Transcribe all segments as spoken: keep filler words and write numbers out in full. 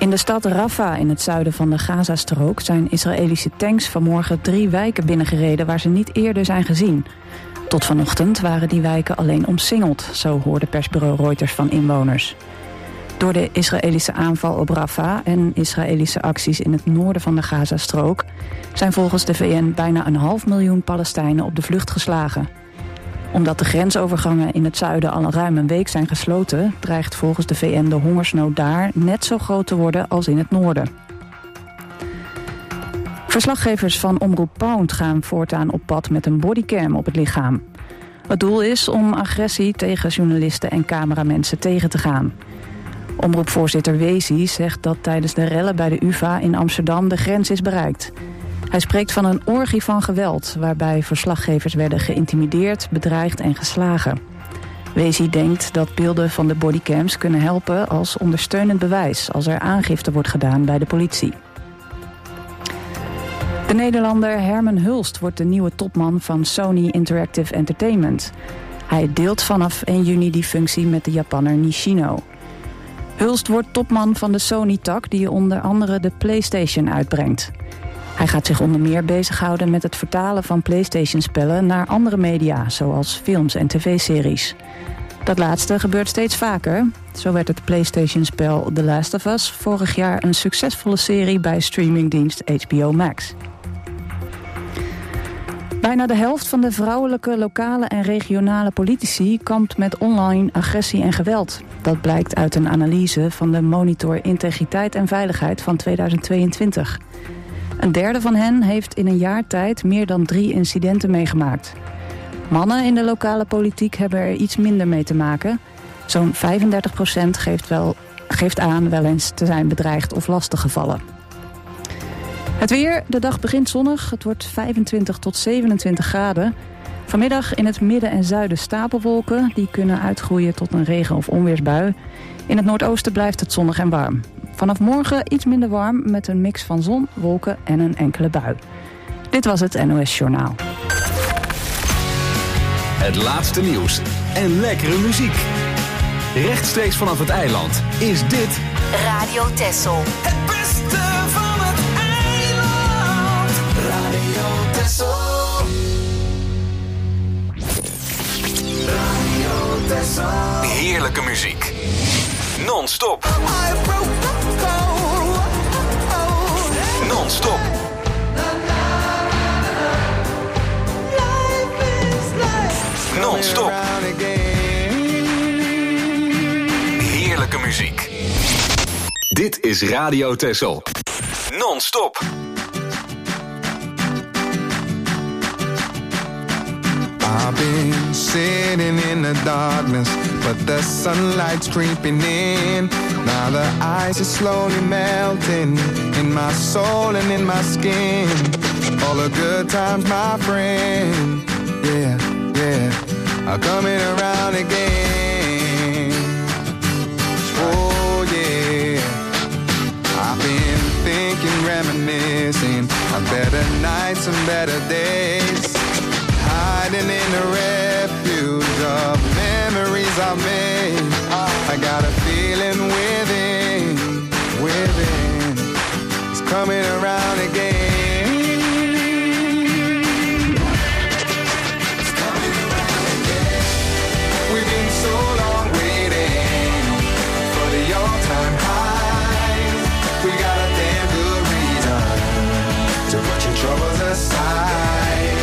In de stad Rafah in het zuiden van de Gazastrook zijn Israëlische tanks vanmorgen drie wijken binnengereden waar ze niet eerder zijn gezien. Tot vanochtend waren die wijken alleen omsingeld, zo hoorde persbureau Reuters van inwoners. Door de Israëlische aanval op Rafah en Israëlische acties in het noorden van de Gazastrook zijn volgens de V N bijna een half miljoen Palestijnen op de vlucht geslagen. Omdat de grensovergangen in het zuiden al ruim een week zijn gesloten, dreigt volgens de V N de hongersnood daar net zo groot te worden als in het noorden. Verslaggevers van Omroep Pound gaan voortaan op pad met een bodycam op het lichaam. Het doel is om agressie tegen journalisten en cameramensen tegen te gaan. Omroepvoorzitter Wezi zegt dat tijdens de rellen bij de U vA in Amsterdam de grens is bereikt. Hij spreekt van een orgie van geweld, waarbij verslaggevers werden geïntimideerd, bedreigd en geslagen. Wezi denkt dat beelden van de bodycams kunnen helpen als ondersteunend bewijs als er aangifte wordt gedaan bij de politie. De Nederlander Herman Hulst wordt de nieuwe topman van Sony Interactive Entertainment. Hij deelt vanaf één juni die functie met de Japanner Nishino. Hulst wordt topman van de Sony-tak die onder andere de PlayStation uitbrengt. Hij gaat zich onder meer bezighouden met het vertalen van PlayStation-spellen naar andere media, zoals films en tv-series. Dat laatste gebeurt steeds vaker. Zo werd het PlayStation-spel The Last of Us vorig jaar een succesvolle serie bij streamingdienst H B O Max. Bijna de helft van de vrouwelijke lokale en regionale politici kampt met online agressie en geweld. Dat blijkt uit een analyse van de Monitor Integriteit en Veiligheid van tweeduizend tweeëntwintig. Een derde van hen heeft in een jaar tijd meer dan drie incidenten meegemaakt. Mannen in de lokale politiek hebben er iets minder mee te maken. Zo'n vijfendertig procent geeft, wel, geeft aan wel eens te zijn bedreigd of lastiggevallen. Het weer, de dag begint zonnig. Het wordt vijfentwintig tot zevenentwintig graden. Vanmiddag in het midden en zuiden stapelwolken. Die kunnen uitgroeien tot een regen- of onweersbui. In het noordoosten blijft het zonnig en warm. Vanaf morgen iets minder warm met een mix van zon, wolken en een enkele bui. Dit was het N O S Journaal. Het laatste nieuws en lekkere muziek. Rechtstreeks vanaf het eiland is dit Radio Texel. Het beste van het eiland. Radio Texel. Radio Texel. heerlijke muziek. Non-stop. Non-stop. Non-stop. Heerlijke muziek. Dit is Radio Texel. Non-stop. I've been sitting in the darkness, but the sunlight's creeping in. Now the ice is slowly melting in my soul and in my skin. All the good times, my friend, yeah, yeah, are coming around again. Oh yeah, I've been thinking, reminiscing of better nights and better days. Hiding in the refuge of memories I've made. I got a feeling within, within, it's coming around again. It's coming around again. We've been so long waiting for the all-time high. We got a damn good reason to put your troubles aside.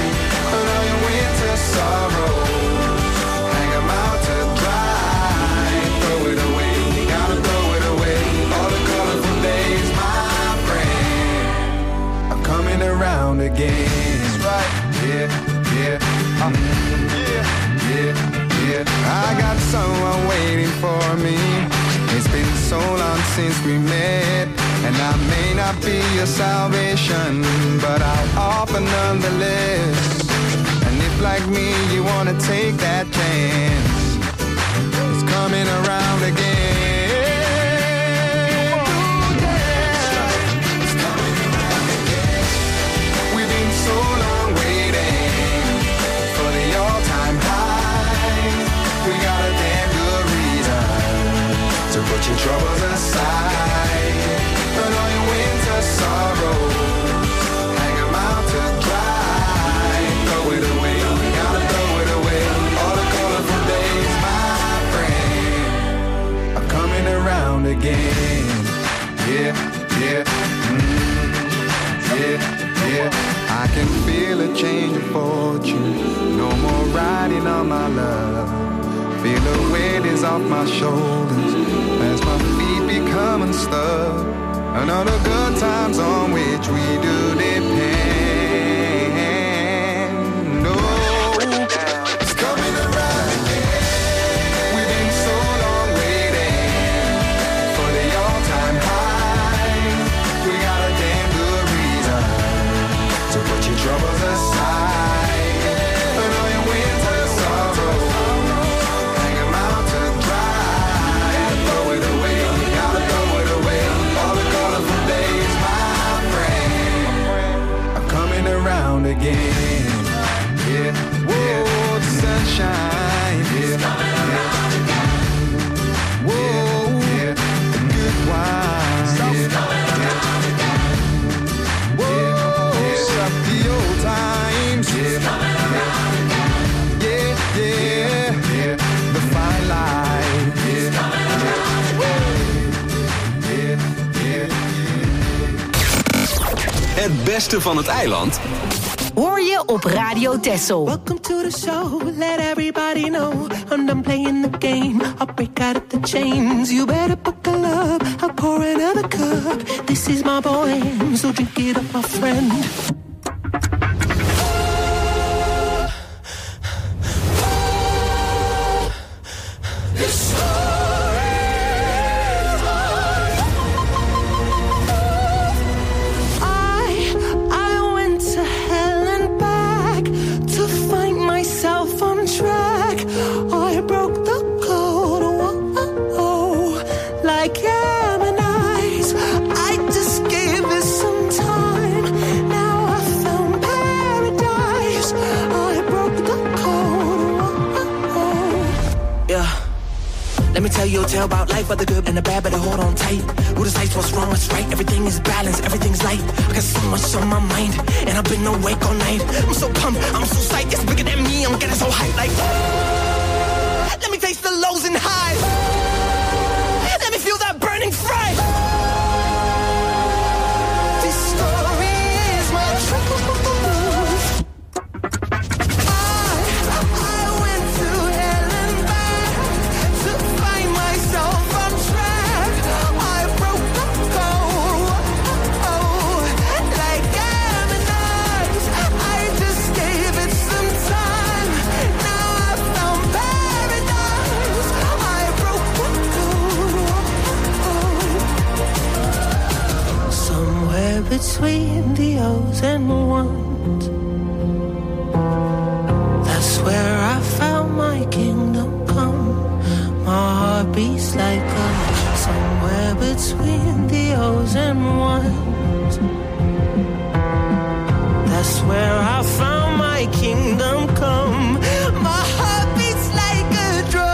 Sorrow, hang them out to dry. Throw it away, gotta throw it away. All the colorful days, my friend, are coming around again. That's right, yeah, yeah, um, yeah, yeah, yeah. I got someone waiting for me. It's been so long since we met, and I may not be your salvation, but I'll offer nonetheless. Like me, you wanna take that chance. It's coming around again. Ooh, yeah. It's coming around again. We've been so long waiting for the all-time high. We got a damn good reason to put your troubles aside. again. Yeah, yeah, mm, yeah, yeah. I can feel a change of fortune. No more riding on my love. Feel the weight is off my shoulders as my feet become unstuck. Another good times on which we do depend. No, it's coming around again. We've been so long waiting for the all-time high. We got a damn good reason to put your troubles aside. And all your winter sorrows, hang 'em out to dry. Throw it away, gotta throw it away. All the colorful days, my friend, are coming around again. Yeah, yeah, the sunshine. Yeah, yeah. Whoa, yeah, the good wine. Yeah, yeah. Whoa, stop the old times. Yeah, yeah, yeah, yeah. The fine line. Yeah, yeah, yeah, yeah. Het beste van het eiland Hoor je op Radio Texel. Welcome to the show, let everybody know I'm done playing the game, I'll break out of the chains. You better buckle up, I'll pour another cup. This is my boy, so drink it up, my friend. Tell you a tale about life, but the good and the bad, better hold on tight. Who decides what's wrong, what's right? Everything is balanced, everything's light. I got so much on my mind, and I've been awake all night. I'm so pumped, I'm so psyched, it's bigger than me, I'm getting so hyped like. Let me taste the lows and highs. Let me feel that burning fry. This story is my truth. Between the O's and ones, that's where I found my kingdom come. My heart beats like a somewhere between the O's and ones. That's where I found my kingdom come. My heart beats like a drum.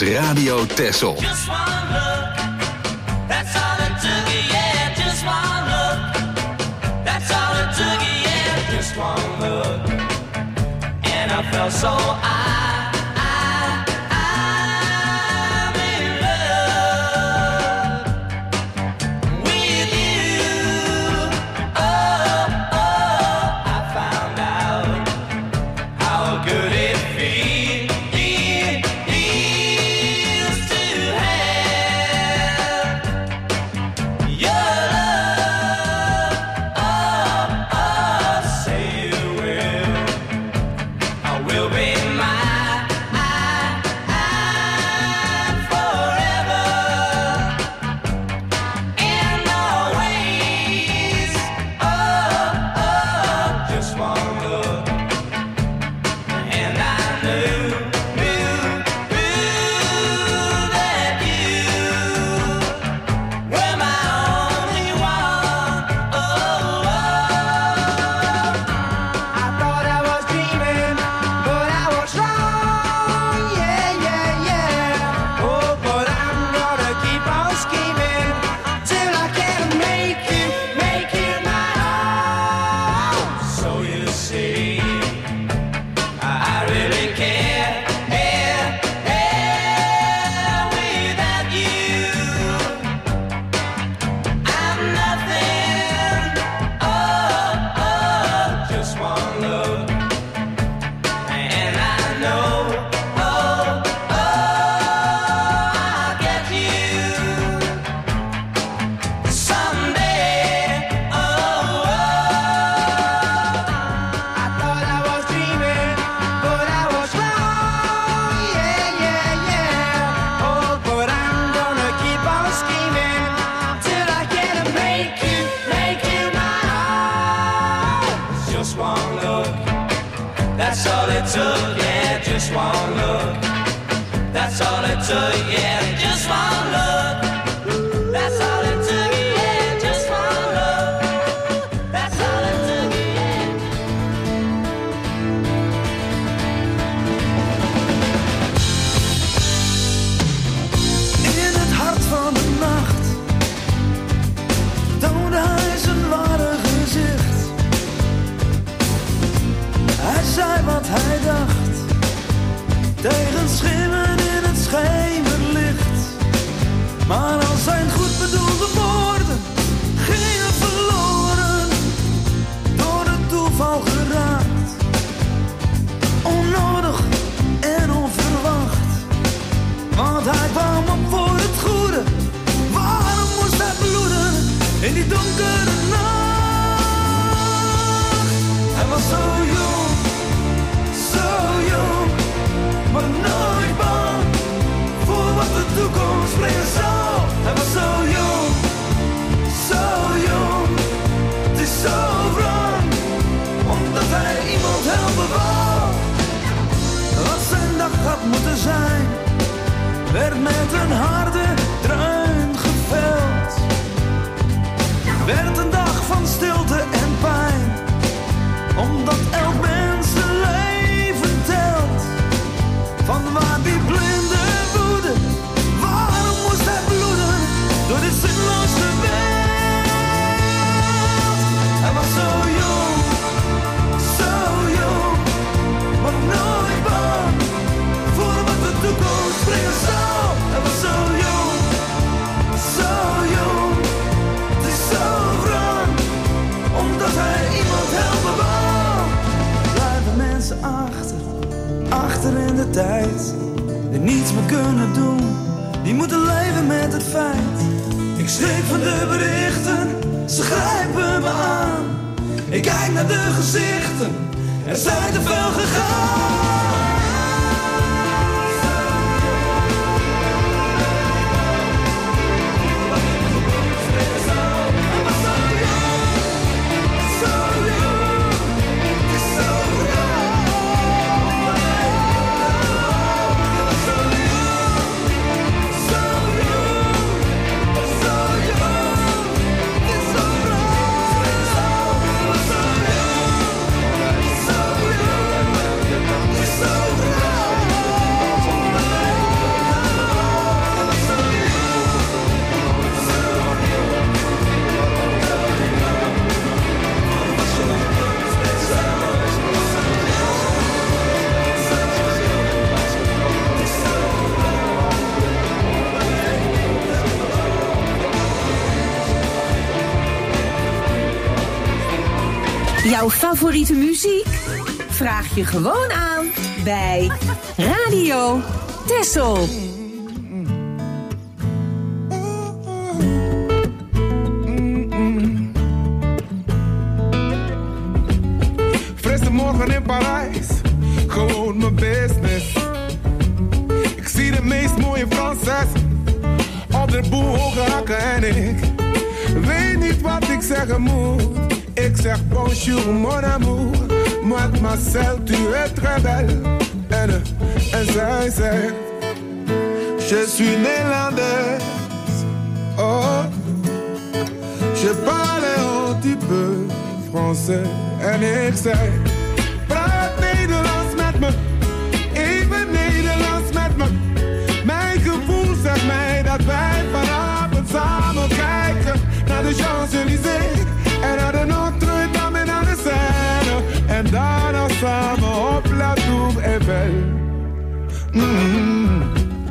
Radio Texel. Just one look, that's all it took, yeah. Just one look, that's all it took, yeah. Just one look, and I felt so I. So Jouw favoriete muziek? Vraag je gewoon aan bij Radio Texel. Frisse morgen in Parijs, gewoon mijn business. Ik zie de meest mooie Franses op de boel hoge hakken en ik weet niet wat ik zeggen moet. Ik zeg bonjour mon amour, mademoiselle tu es très belle. En, en zij zegt, je suis néerlandaise. Oh, je parle un petit peu français. En ik zeg, praat Nederlands met me, even Nederlands met me. Mijn gevoel zegt mij dat wij vanavond samen kijken naar de Champs-Élysées en naar de Notre-Dame en naar de Seine. En daarna samen op La Tour Eiffel. Mm.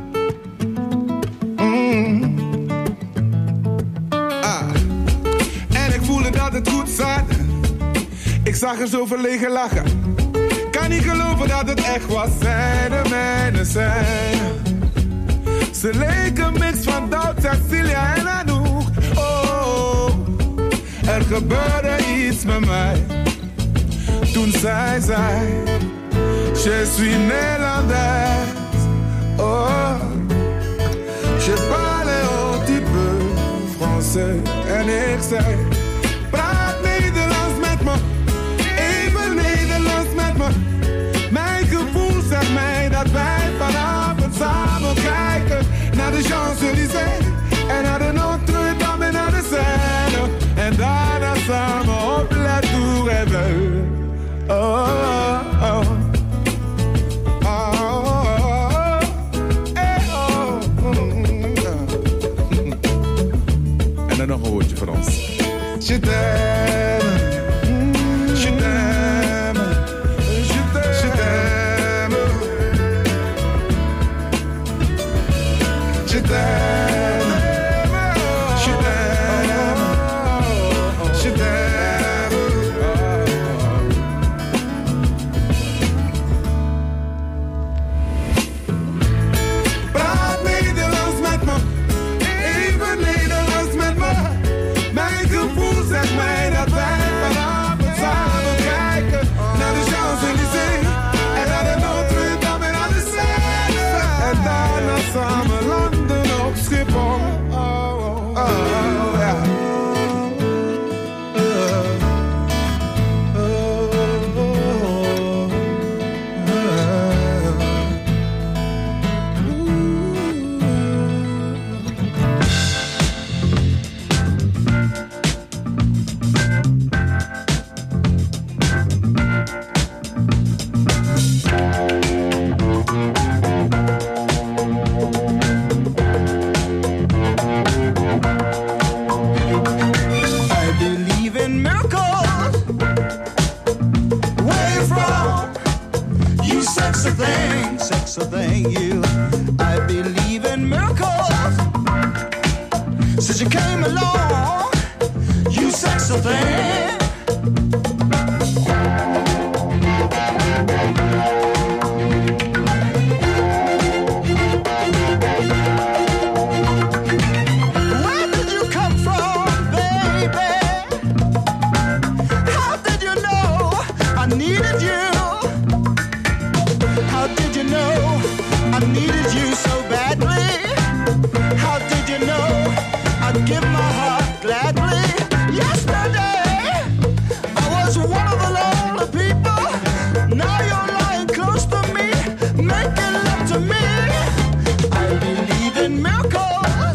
Mm. Ah. En ik voelde dat het goed zat. Ik zag er zo verlegen lachen. Kan niet geloven dat het echt was. Zij de mijne zijn. Ze leken een mix van Doubt, Cecilia en Anouk. Oh, er gebeurde iets met mij. Toen zij zei, je suis néerlandaise. Oh, je parle un petit peu français. En ik zei, praat Nederlands met me. Even Nederlands met me. Mijn gevoel zegt mij dat wij vanavond samen kijken naar de Champs-Élysées en naar de Notre-Dame en naar de Seine. En daarna samen op La Tour Eiffel. Oh, oh, oh. Oh, oh, eh, oh, mm, yeah. En dan nog een woordje voor ons. Je t'aime, je t'aime, je t'aime, je t'aime, je t'aime, je t'aime. Praat Nederlands met me, even Nederlands met me. Mijn gevoel zegt mij dat wij vanavond samen kijken naar de Champs-Élysées en naar de Notre-Dame en naar de Seine. En daarna samen landen op Schiphol. Oh, oh, oh, ja. I believe in miracles. Where you from? You sexy thing, sexy thing, you. I believe in miracles. Since you came along, you sexy thing. Where did you come from, baby? How did you know I needed you? How did you know I needed you so badly? How did you know I'd give my heart gladly? Yesterday I was one of the lonely people. Now you're lying close to me, making love to me. I believe in miracles.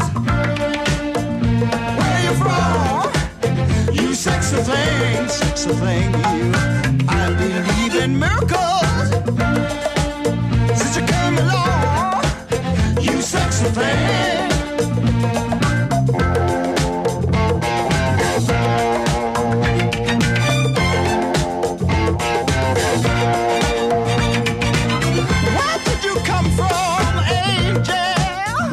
Where you from? You sexy thing, sexy thing, you. I believe in miracles. Since you came along, you sexy thing. Where did you come from, angel?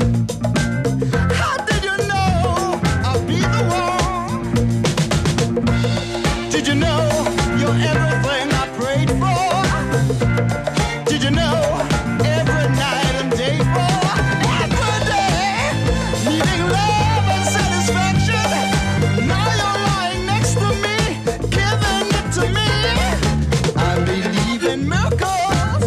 How did you know I'll be the one? Did you know you're everything I prayed for? Did you know every night and day for every day, needing love and satisfaction? Now you're lying next to me, giving it to me. I believe in miracles.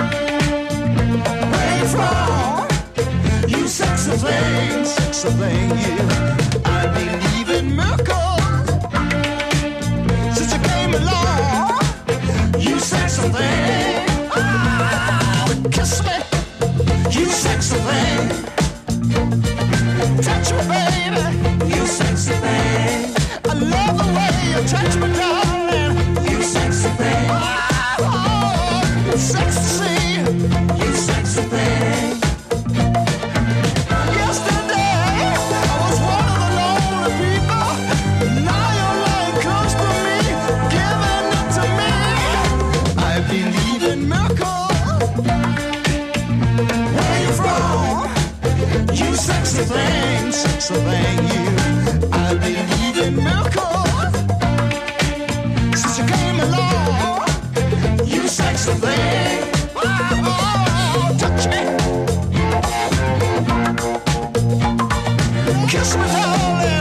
Where you from? You sexy thing, sexy thing, you. I believe in miracles. Since you came along, you sexy thing. Oh, kiss me, you sexy thing. Touch me, baby, you sexy thing. I love the way you touch me, darling. You sexy thing. Oh, it's sexy to see you sexy thing. Yesterday, I was one of the lonely people. Now you're lying close to me, giving it to me. I believe in miracles. Where you from? You sexy thing, sexy thing, you. I believe in miracles. Since you came along, you sexy thing. Oh, touch me. Kiss me, darling.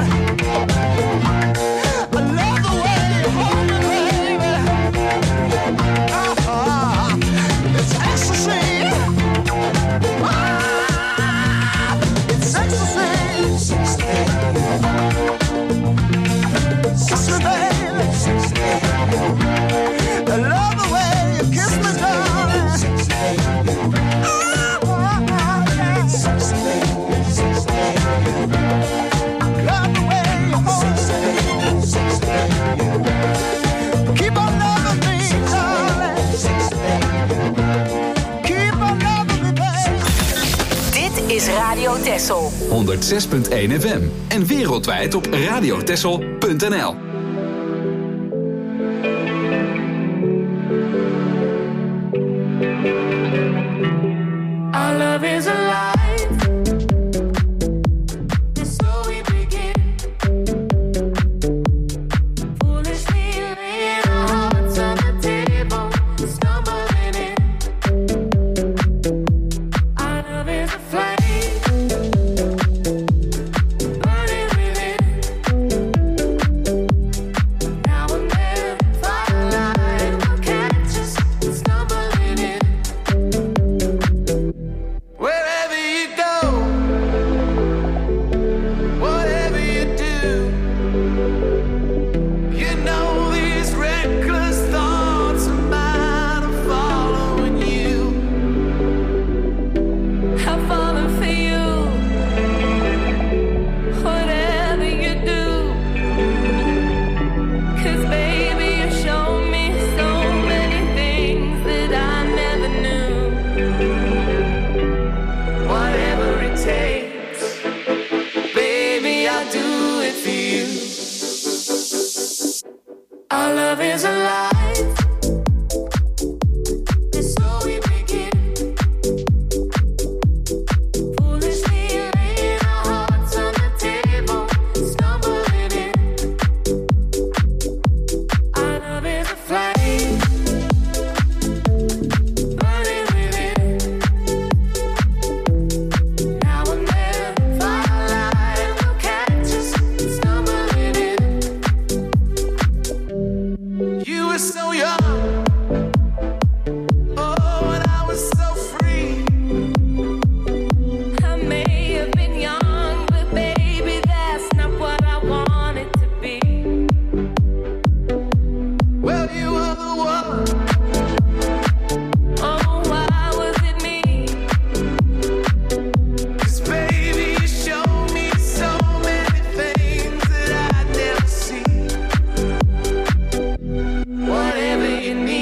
I love the way you hold me, baby. Uh-huh. It's ecstasy. Ah, it's ecstasy. Kiss me, baby. I love the way you kiss me, darling. Ah, yeah. Love the way you hold me. Keep on loving me, darling. Keep on loving me, baby. Dit is Radio Texel. honderdzes punt één F M en wereldwijd op radiotexel punt n l. Our love is alive. So we begin. Foolishly laying our hearts on the table, stumbling in. Our love is a flame, burning within. Now and then, firelight will catch us, stumbling in. Wherever you go, whatever you do, you know these reckless thoughts of mine are following you. I've fallen for you. Whatever you do, 'cause baby you show me so many things that I never knew. Whatever it takes, baby, I'll do it for you. Our love is alive. So we begin. Foolishly laying our hearts on the table, stumbling in. Our love is a flame, burning within. Now and then, firelight will catch us, stumbling in. You were so young, oh, and I was so free. I may have been young, but baby, that's not what I wanted to be. Well, you were the one. Oh, why was it me? 'Cause baby, you showed me so many things that I'd never see. Whatever you need.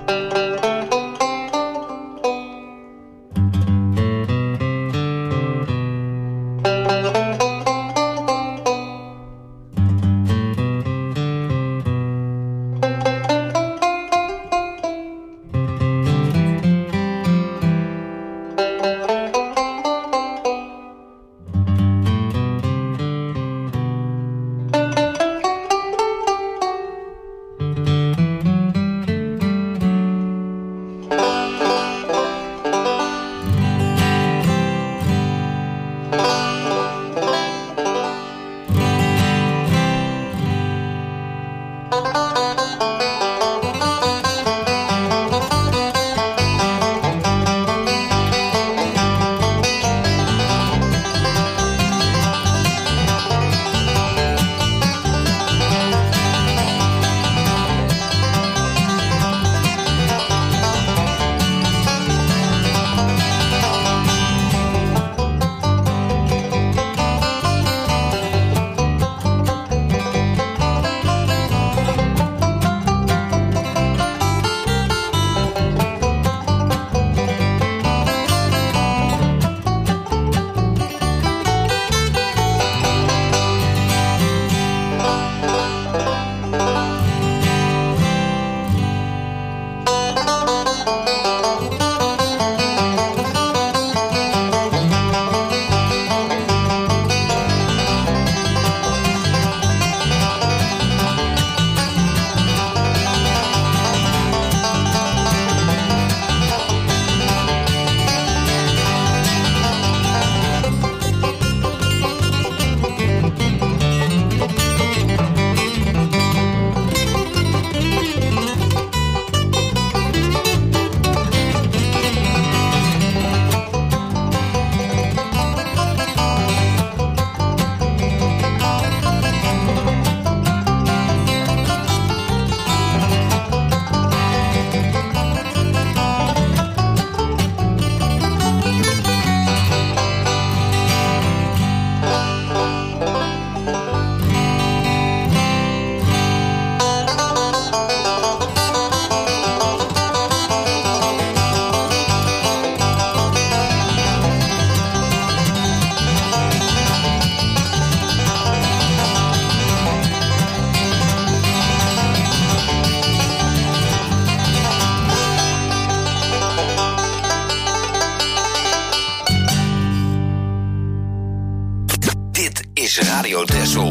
is Radio Texel.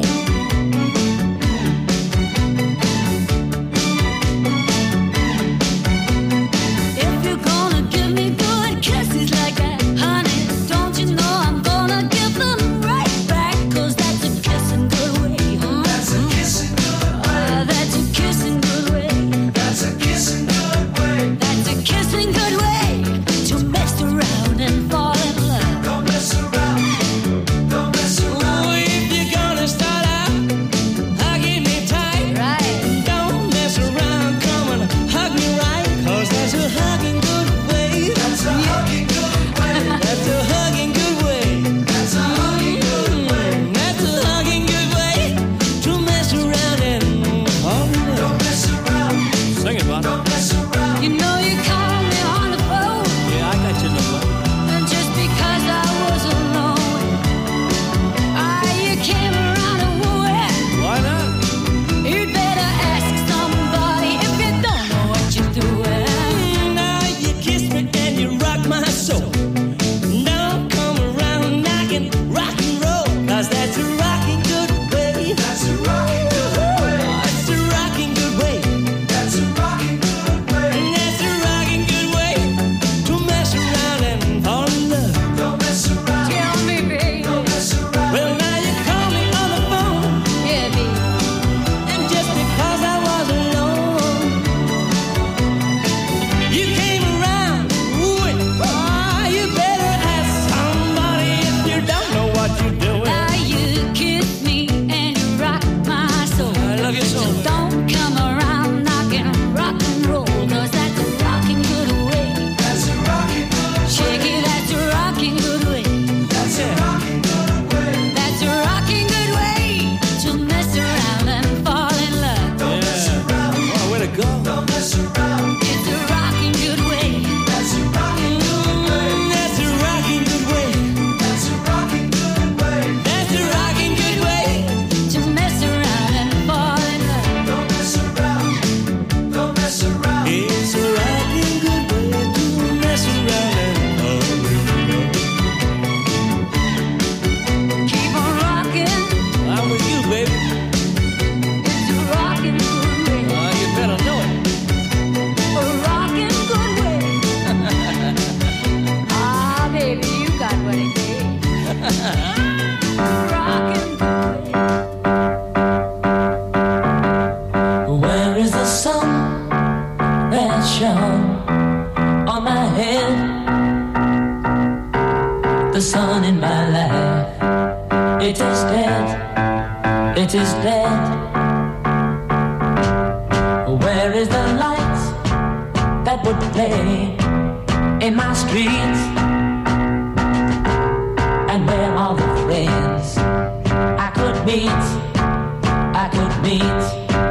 That's a rocking good way. that shone on my head, the sun in my life, it is dead, it is dead. Where is the light that would play in my streets? And where are the friends I could meet, I could meet?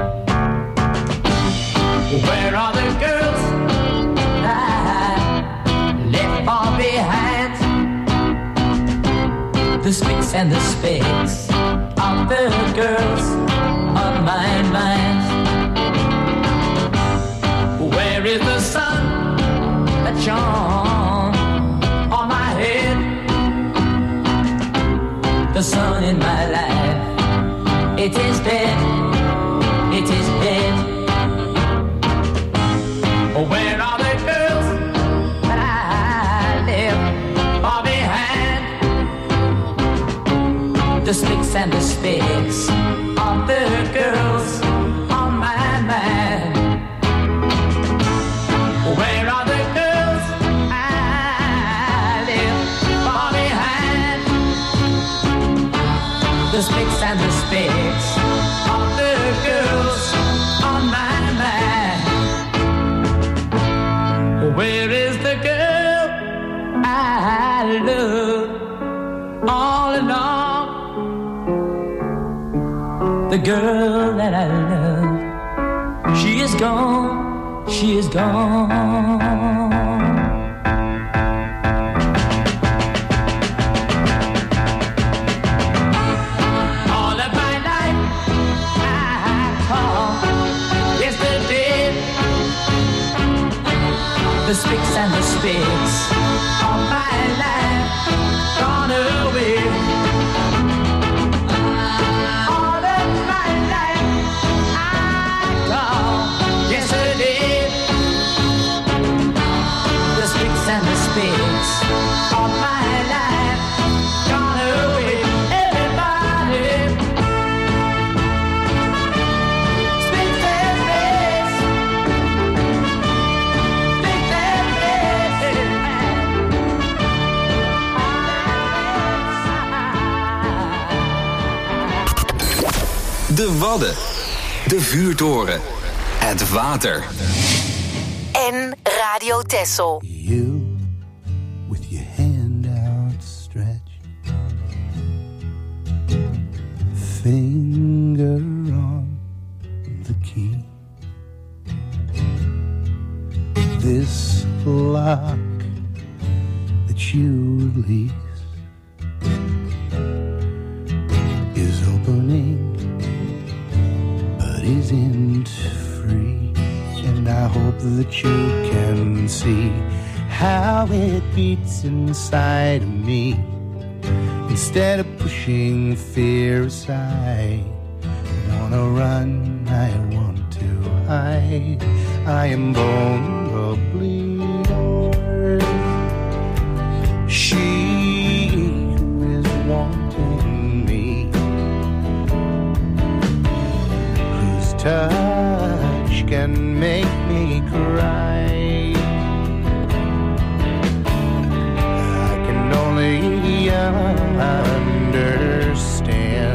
Where are the girls I left far behind? The sticks and the spades of the girls of my mind. Where is the sun that shone on my head? The sun in my life, it is dead, it is dead. Where are the girls that I left far behind? The sticks and the spades of the girls on my mind. Where are the girls I left far behind? The sticks and the spades of the girls on my mind. Where is the girl I love all along? The girl that I love, she is gone, she is gone. All of my life I call yesterday. The sticks and the spades of my life gone away. All of my life I call yesterday. The sticks and the spades of my life gone away. Everybody, sticks and spades. De Wadden. De Vuurtoren. Het water. En Radio Texel. You with your hand outstretched, finger on the key. This lock that you release is opening, but isn't free. And I hope that you can see how it beats inside of me. Instead of pushing fear aside, I wanna run, I want to hide. I am vulnerably yours. She who is wanting me, whose touch can make me cry. I can only understand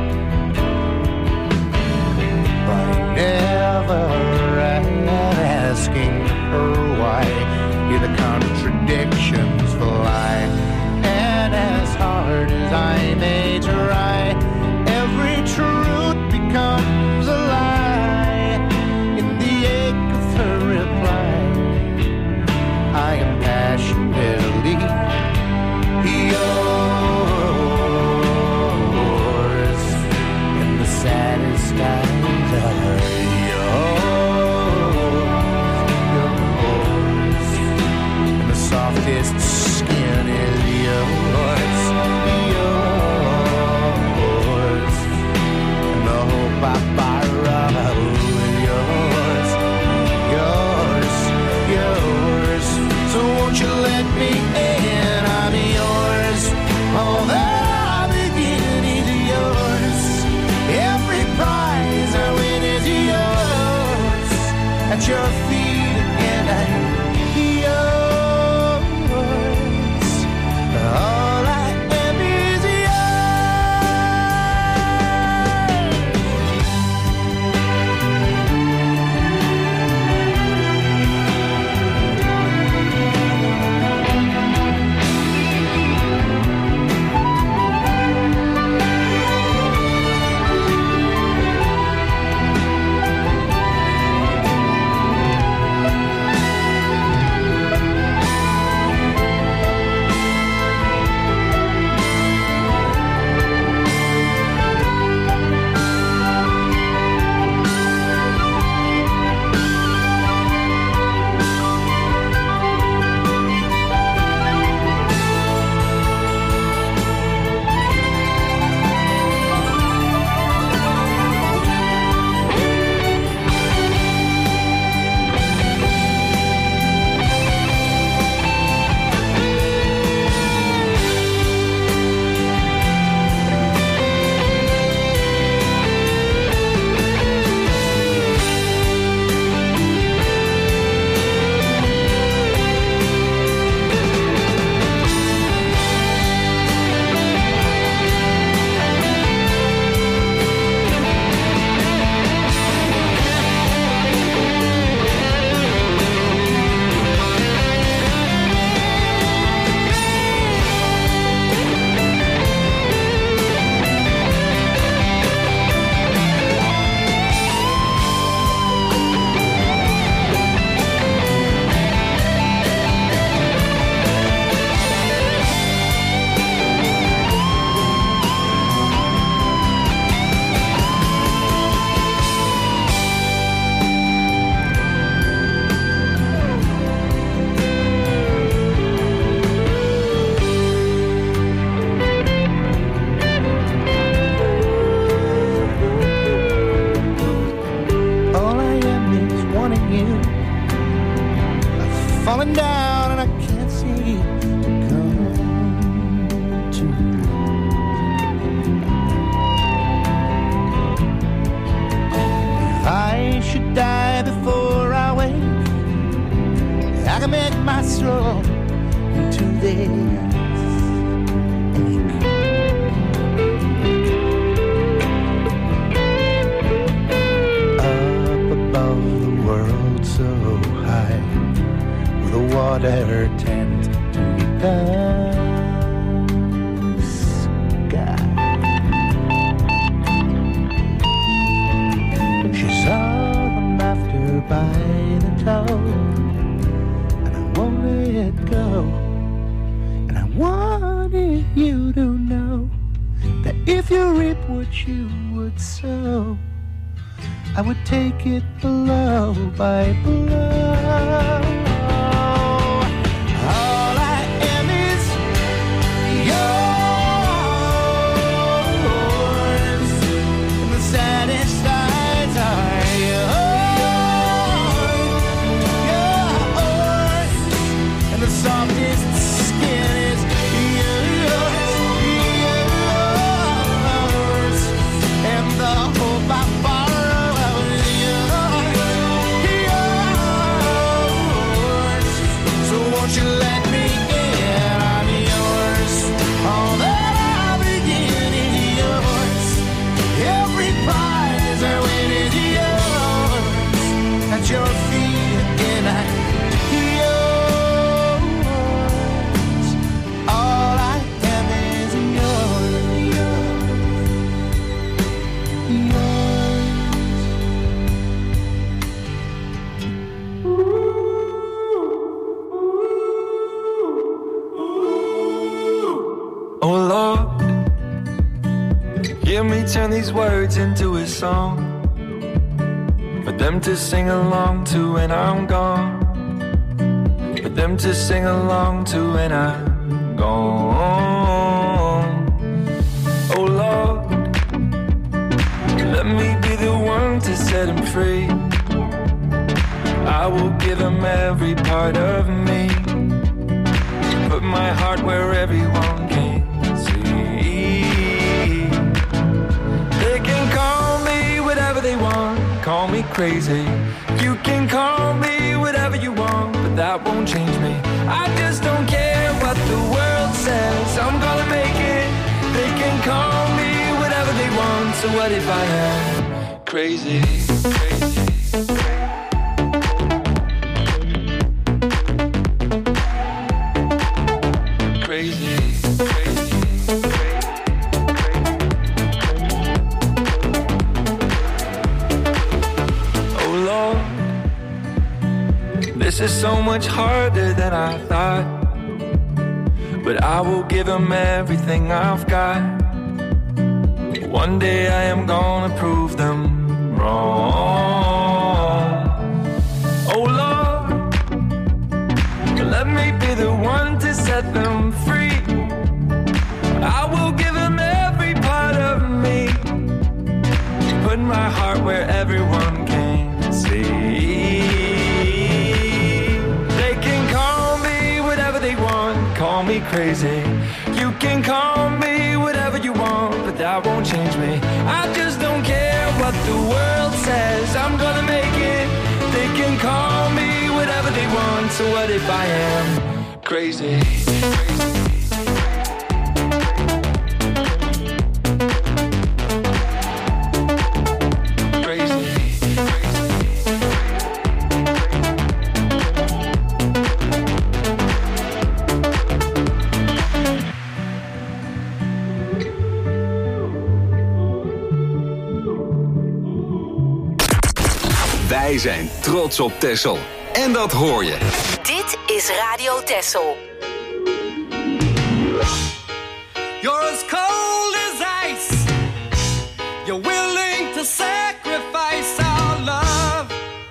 by never asking her why. Hear the contradictions fly, and as hard as I may try, every truth becomes a lie. In the ache of her reply, I am passionately yours, and the saddest times are yours, yours, and the softest skin is yours, yours, and the hope I borrow is yours, yours, yours. So won't you let me in? I'm yours. All that I begin is yours. Every prize I win is yours. At your feet again. falling down and I can't see come to. If I should die before I wake, I can make my soul into this. So high, with the water tent to meet the sky. She saw them after by the toe, and I won't let go. And I wanted you to know that if you reap what you would sow, I would take it blow by blow. All I am is yours, and the saddest eyes are yours, yours, and the softest skin is yours, yours, and the hope I borrow. Won't you let me in? I'm yours. All that I begin is yours. Every prize I win is yours. At your feet again, I'm yours. All I am is yours. Oh Lord, hear me turn these words into a song for them to sing along to when I'm gone, for them to sing along to when I'm gone. Oh Lord, let me be the one to set him free. I will give him every part of me, put my heart where everyone can. They want, call me crazy. You can call me whatever you want, but that won't change me. I just don't care what the world says. I'm gonna make it. They can call me whatever they want. So what if I am crazy? Crazy. This is so much harder than I thought, but I will give him everything I've got. One day I am gonna prove them wrong. Oh Lord, let me be the one to set them free. I will give him every part of me, put my heart where everyone can see. Call me crazy. You can call me whatever you want, but that won't change me. I just don't care what the world says. I'm gonna make it. They can call me whatever they want. So what if I am crazy? Wij zijn trots op Texel. En dat hoor je. Dit is Radio Texel. You're as cold as ice. You're willing to sacrifice our love.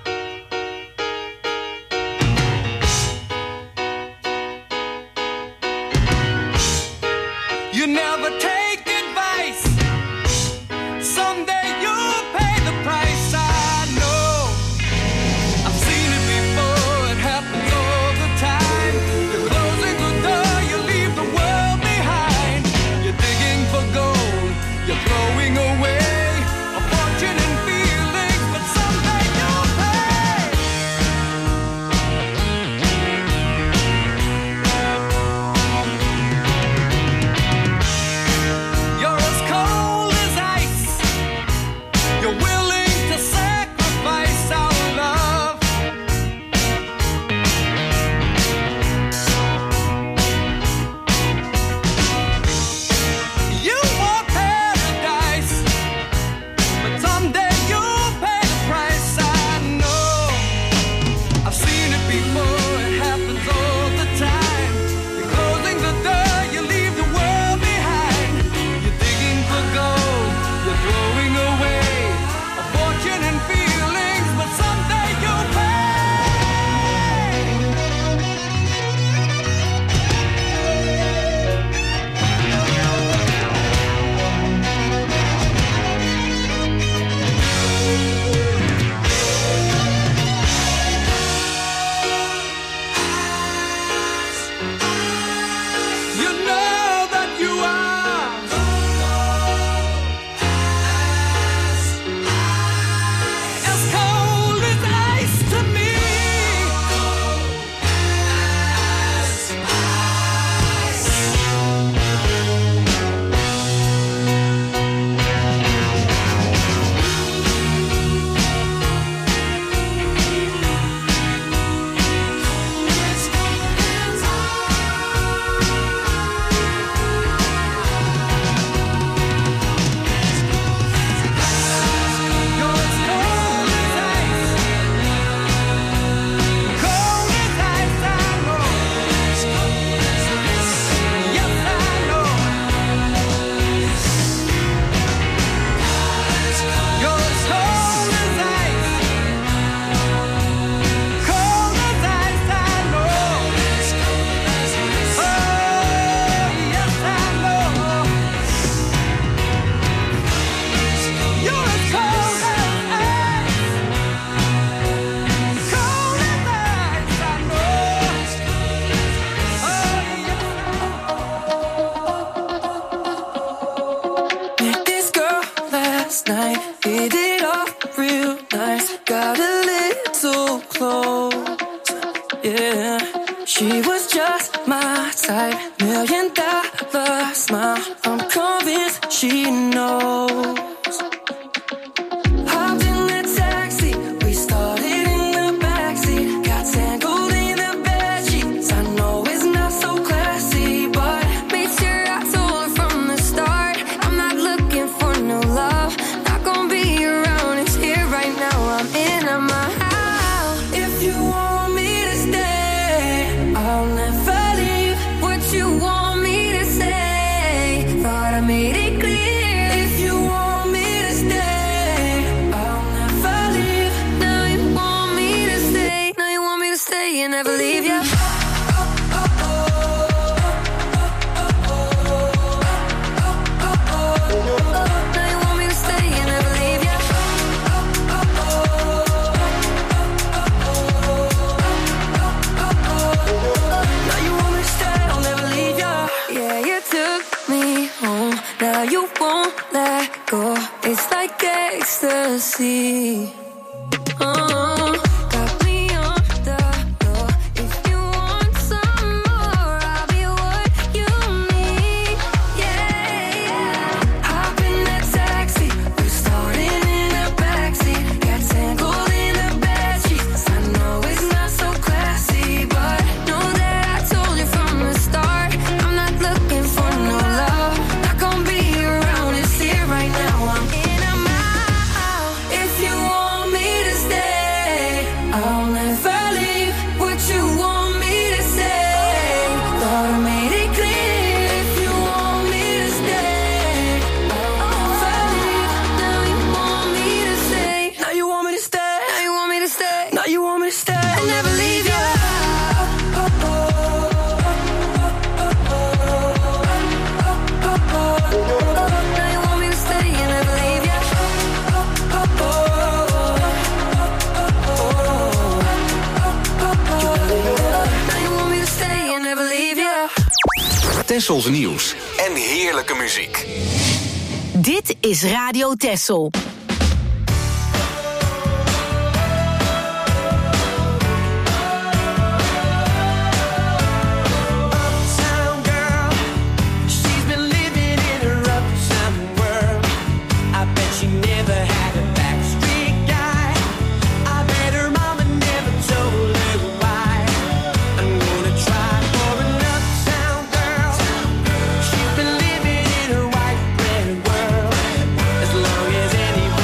You never take advice. Someday you'll pay the price. I know. I've seen it before. It happens all the yeah. She was just my type, million dollar smile. I'm convinced she knows. Hopped in that taxi, we started in the backseat. Got tangled in the bedsheets. I know it's not so classy, but made sure I told her from the start, I'm not looking for no love. Not gonna be around, it's here right now. I'm in on my house. If you want me to stay, I'll never leave. What you want me to say, thought I made it clear. If you want me to stay, I'll never leave. Now you want me to stay, now you want me to stay and never leave ya. Now you want me to stay and never leave ya. Now you want me to stay, I'll never leave ya. Yeah, you took me home, now you won't let go. It's like ecstasy. Oh, got me on the floor. If you want some more, I'll be what you need. Yeah, yeah. Hop in that taxi, we started in the backseat. Got tangled in the bedsheets. I know it's not so classy, but know that I told you from the start, I'm not looking for no love. Not gonna be around, it's here right now. I'm in a mile. If you want me to stay, I'll never leave. What you want me to say, thought I made it clear. If you want me to stay, I'll never leave. Now you want me to stay, now you want me to stay, now you want me to stay, now you want me to stay, I'll never leave ya. Now you want me to stay and never leave ya. Now you want me to stay and never leave ya. Tessels nieuws en heerlijke muziek. Dit is Radio Tessel. Uptown girl, she's been living in her uptown world. I bet she never had a backstreet guy. I bet her mama never told her why. I'm gonna try for an uptown girl. She's been living in her white bread world. As long as anybody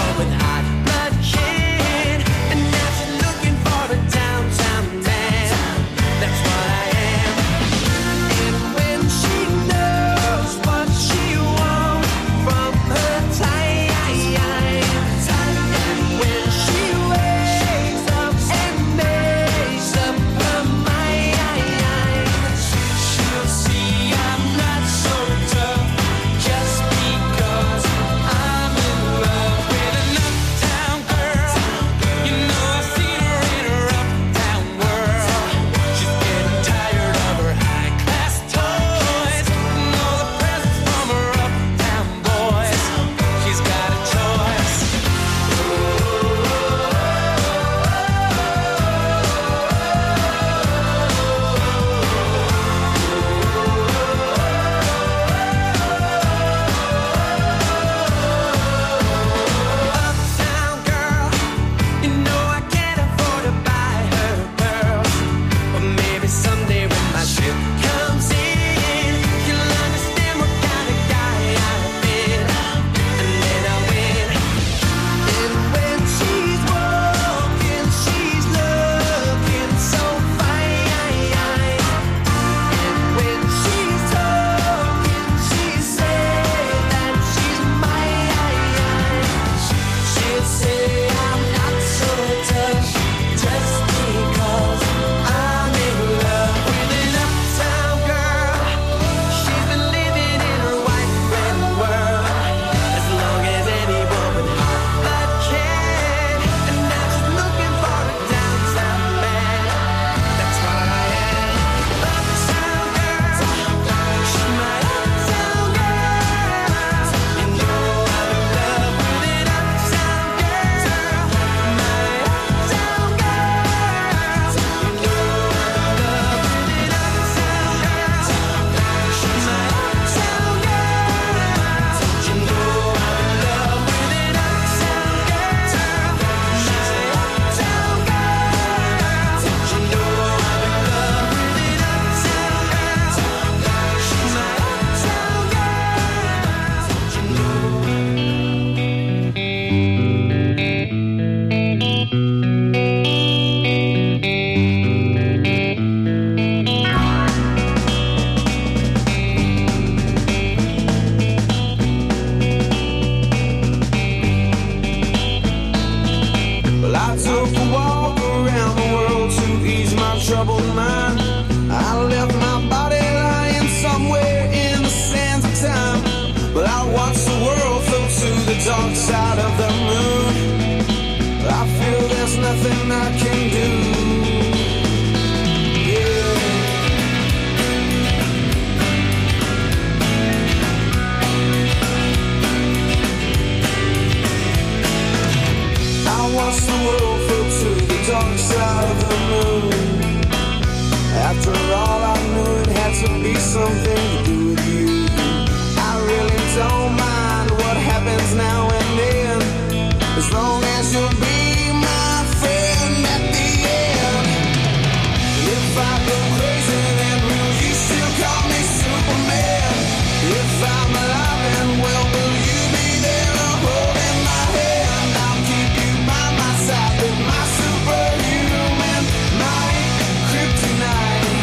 After all, I knew it had to be something to do with you. I really don't mind what happens now and then, as long as you'll be my friend at the end. If I go crazy, then will you still call me Superman? If I'm alive and well, will you be there holding my hand? I'll keep you by my side with my superhuman, my kryptonite.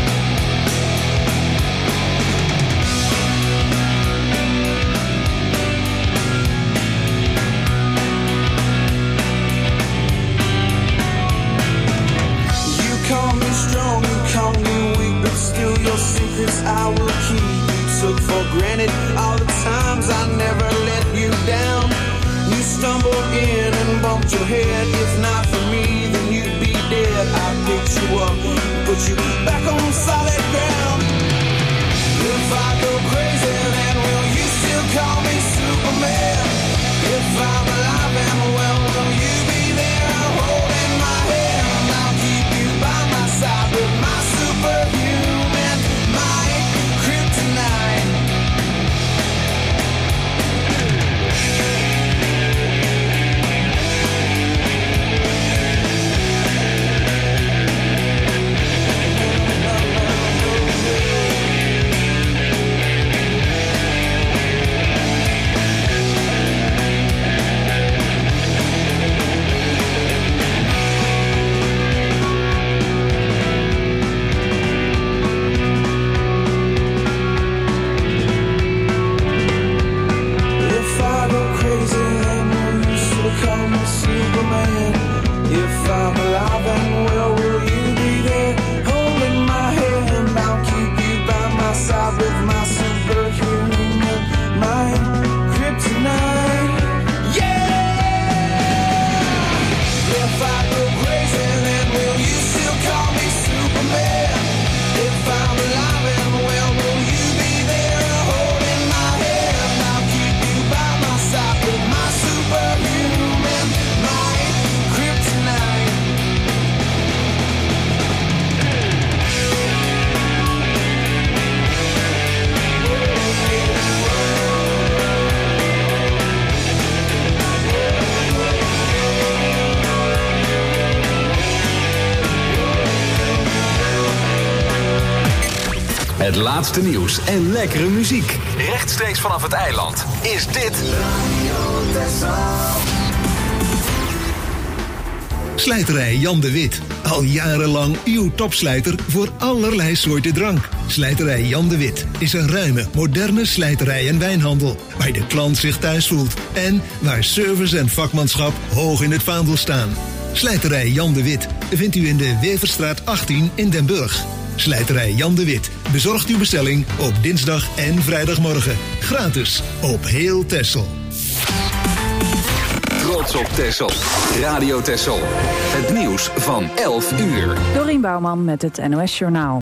You call me strong, you call me weak, but still your secrets I will keep. Took for granted all the times I never let you down. You stumbled in and bumped your head. If not for me, then you'd be dead. I picked you up, put you back on solid ground. If I go crazy, then will you still call me Superman? If I'm alive and well, will you be there holding my hand? I'll keep you by my side with my superhuman, my kryptonite. If I go crazy, then will you still call me Superman? If I'm alive and well, will you be there holding my hand? I'll keep you by my side with my superhuman, my kryptonite. Yeah! If I go crazy, then will you still call me Superman? If I'm alive and well, will you be there holding my hand? I'll keep you by my side with my superhuman, my kryptonite. Het laatste nieuws en lekkere muziek. Rechtstreeks vanaf het eiland is dit Slijterij Jan de Wit. Al jarenlang uw topslijter voor allerlei soorten drank. Slijterij Jan de Wit is een ruime, moderne slijterij en wijnhandel, waar de klant zich thuis voelt en waar service en vakmanschap hoog in het vaandel staan. Slijterij Jan de Wit vindt u in de Weverstraat achttien in Den Burg. Slijterij Jan de Wit bezorgt uw bestelling op dinsdag en vrijdagmorgen. Gratis op heel Texel. Trots op Texel. Radio Texel. Het nieuws van elf uur. Dorien Bouwman met het N O S Journaal.